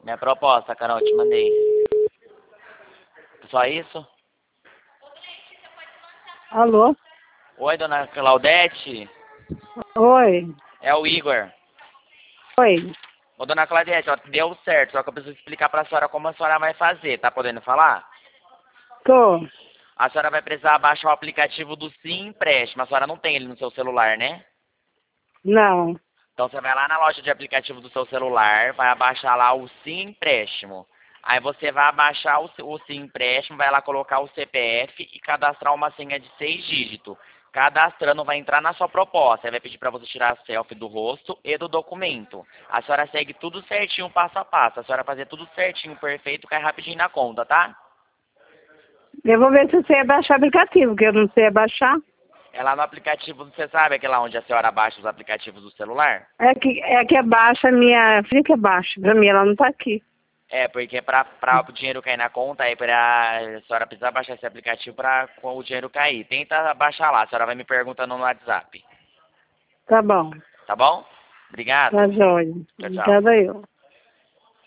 Minha proposta, Carol, te mandei. Só isso? Alô? Oi, dona Claudete. Oi. É o Igor. Oi. Ô, dona Claudete, ó, deu certo, só que eu preciso explicar pra senhora como a senhora vai fazer. Tá podendo falar? Tô. A senhora vai precisar baixar o aplicativo do Sim Empréstimo. A senhora não tem ele no seu celular, né? Não. Então você vai lá na loja de aplicativo do seu celular, vai abaixar lá o Sim Empréstimo. Aí você vai abaixar o Sim Empréstimo, vai lá colocar o CPF e cadastrar uma senha de 6 dígitos. Cadastrando vai entrar na sua proposta. Aí vai pedir para você tirar a selfie do rosto e do documento. A senhora segue tudo certinho, passo a passo. A senhora fazer tudo certinho, perfeito, cai rapidinho na conta, tá? Eu vou ver se eu sei baixar o aplicativo, que eu não sei baixar. É lá no aplicativo, você sabe aquela onde a senhora baixa os aplicativos do celular? É que é baixa, minha filha que é baixa. Pra mim, ela não tá aqui. É, porque pra o dinheiro cair na conta, aí a senhora precisa baixar esse aplicativo pra o dinheiro cair. Tenta baixar lá, a senhora vai me perguntando no WhatsApp. Tá bom. Tá bom? Obrigado. Tá joia. Tchau, tchau. Obrigada eu.